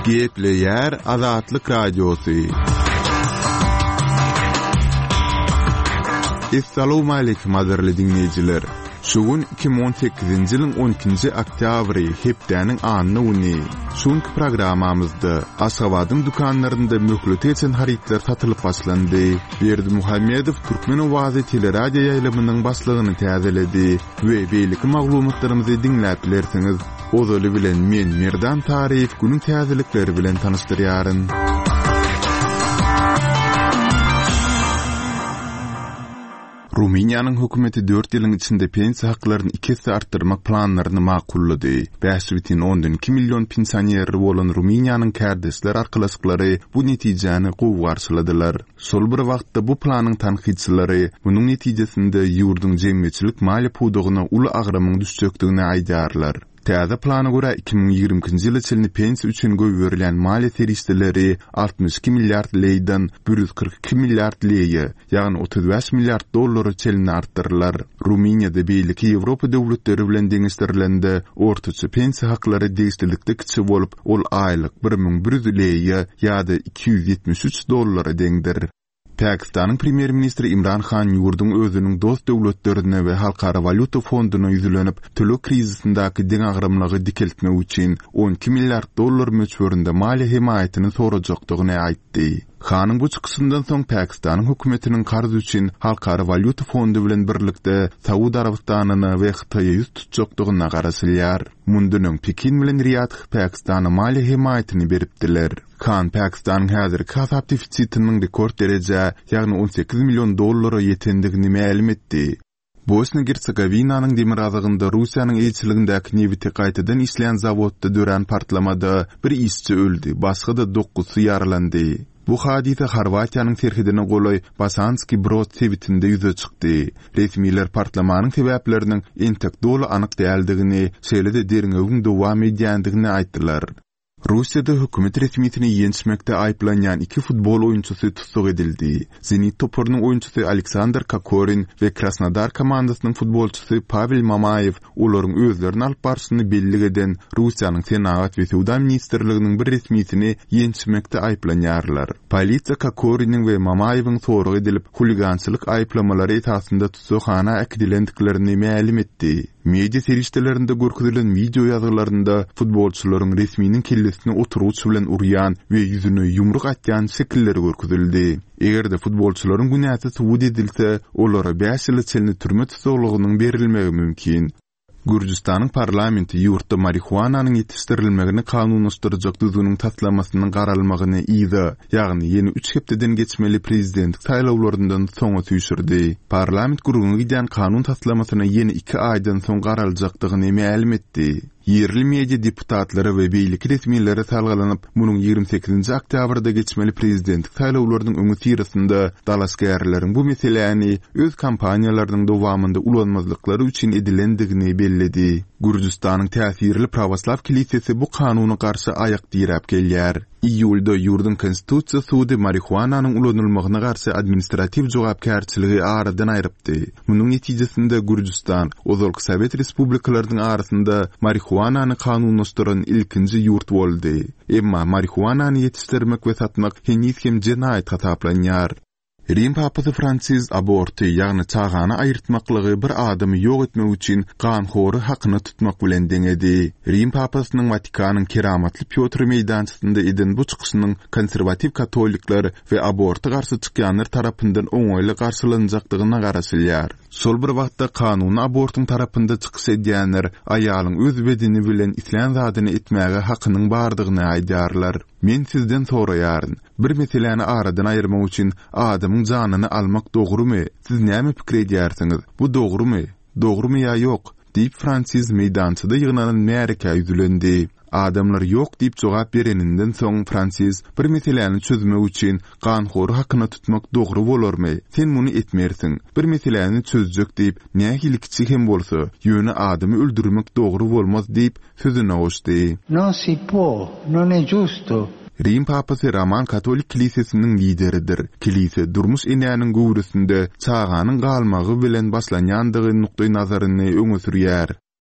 Gepleyer Azatlyk Radiosu. Assalamu alaykum azarly dinleyijiler. Şugun 2018-nji ýylyň 12-nji oktýabry hepdäniň anyny uny. Şuňky programamyzda Aşgabatyň dukanlarynda möhlet eden haritler satylyp başlandy. Berdi Muhammedow Türkmen owazy teleradio ýaýlamynyň başlygyny täzeledi we beýleki maglumatlarymyzy dinläp bilersiňiz. Ozaly bilen men Merdan Taryp günüň täzelikleri bilen tanışdyrýaryn. Ruminiýanyň hökümeti 4 ýylyň içinde pensiýa haklaryny 2 artdyrmak planlaryny makullady. 5,2 million pensioner bolan Ruminiýanyň kärdesler arkalaşyklary bu netijäni gowy garşyladylar. Şol bir wagtda bu planyň tanqidçilary munyň netijesinde ýurduň jemgyýetçilik mali pudugyna uly agrymyň düşjekdigini aýdarlar. Täze plana görä 2020-nji ýyla çelini pensiýa üçin göwürilen maliýet serişleri 62 milliard leydan 142 milliard leýe, ýagny 35 milliard dollary çelini artdyrlar. Ruminiýada beýleki Ýewropa döwletleri bilen deňişdirilende ortaça pensiýa haklary deňişdirlikde kiçi bolup, ol aýlyk 1100 leýe ýa-da 273 dollary deňdir. Pakistanyň premier ministri Imran Khan ýurdun özüniň dost döwletlerine we Halkara Valyuta Fonduna ýüzlenip tölek krizisindaky deň agrymlygy dikeltmek üçin 12 milliard dollar möçberinde maliýe himayatyny sorajakdygyny aýtdy. Khanyň bu çykysyndan soň Pakistanyň hökümetiniň garz üçin Halkara Valyuta Fondu bilen birlikde Saudi Arabistanyny we Hytaýa ýüz tutjakdygyna garaşylýar. Mundunyň Pekin bilen Riyad Pakistana maliýe himayatyny beripdiler. Khan Pakistanyň häzirki kasap defisitiniň rekord derejä, ýagny 18 million dollary ýetendigini ma'lum etdi. Bosna-Hersegovinanyň demir azygynda Russiýanyň elçiligindäki newiti gaýtadan işleýän zawodda dören partlamada bir işçi öldü, başga da 9 ýaralandy. Bu hadise Horwatiýanyň serhidine goly Bosanski Brod sebitinde ýüze çykdy. Resmiler partlamanyň sebäpleriniň entek dolu anyk däldigini, şeýle-de derňegiň dowam edýändigini aýtdylar. Russiýada hökümet resmiýetini ýenişmekde aýplanýan 2 futbol oýunçusy tutsak edildi. Zenit topurynyň oýunçusy Aleksandr Kokorin we Krasnodar komandasynyň futbolçusy Pavel Mamayev olaryň özlerini alyp barşyny belli eden Russiýanyň Senat we Suda ministrliginiň bir resmiýetini ýenişmekde aýplanýarlar. Polisiýa Kokoriniň we Mamayewiň sorag edilip huligançylyk aýplamalary esasında tutsakhana ekdilendiklerini ma'lum etdi. Media serişdelerinde görkezülen video ýazylarynda futbolçularyň resmiýiniň kellesini oturuş bilen urýan we ýüzüne ýumruk atýan şekilleri görkezildi. Egerde futbolçularyň günäti subut edilse, olara 5 ýyl çelini türme tutsaklagynyň berilmegi mümkin. Gürjistanyň parlamenti ýurtda marihuananyň ýetişdirilmegini kanunlaşdyrjak düzgünüň taslamasynyň garalmagyny ýygy, ýagny ýeni 3 hepdeden geçmeli prezidentlik saýlawlaryndan soňa süýşürdi. Parlament gurugyny giden kanun taslamasyny ýeni 2 aýdan soň garaljakdygyny ma'lum etdi. Yerli media deputatlary we beýleki resmiýetleri salgylanyp, munyň 28-nji oktýabrda geçmeli prezidentlik saýlawlarynyň öňü tirasynda dalaşgärleriň bu meseleni öz kampaniýalarynyň dowamynda ulanmazlyklary üçin edilendigini belledi. Gürjistanyň täsirli Prawaslav kilisiýeti bu kanuny garşy aýak dirap gelýär. İýulda ýurdun konstitusiýa sudy marihuananyň ulanylmagyna garşy administrativ jogapkärçiligi aradan aýrypdy. Munyň netijesinde Gürjistan ozalky Sowet respublikalarynyň arasynda marihuanany kanunlaşdyran ilkinji ýurt boldy. Emma marihuanany ýetişdirmek we satmak henüz hem jenaýat hasaplanýar. Rim papasy Fransiz aborty, ýagny çagany aýyrtmaklygy bir adamy ýok etmek üçin ganhory hakyny tutmak bilen deňedi. Rim papasynyň Vatikanyň keramatly Piotr meýdançysynda eden bu çykyşynyň konservativ katolikler we aborty garşy çykýanlar tarapyndan oňoýly garşylanjakdygyna garaşylýar. Şol bir wagtda kanuny abortyň tarapynda çykyş edýänler aýalyň öz bedeni bilen islen zadyny etmäge hakynyň bardygyny aýdarlar. Men sizden soraýaryn, bir meseleni aradan aýyrmak üçin adamyň janyny almak dogrumy? Siz näme pikir edýärsiňiz? Bu dogrumy? Dogrumy ýa ýok? Diýip Fransiz meýdançyda ýygnanan märke ýüzlendi. Adamlar ýok diýip jogap bereninden soň Fransiz bir meseleni çözmek üçin ganhory hakyny tutmak dogry bolarmy? Sen muny etmersiň. Bir meseleni çözjek diýip nähilikiçi hem bolsa, ýöne adamy öldürmek dogry bolmaz diýip sözüne goşdy. Non si può, non è giusto. Rim papasy Roman Katolik kilisesiniň lideridir. Kilise durmuş enäniň gowrusynda çaganyň galmagy bilen başlanýandygy nukdy nazaryny öňe sürýär.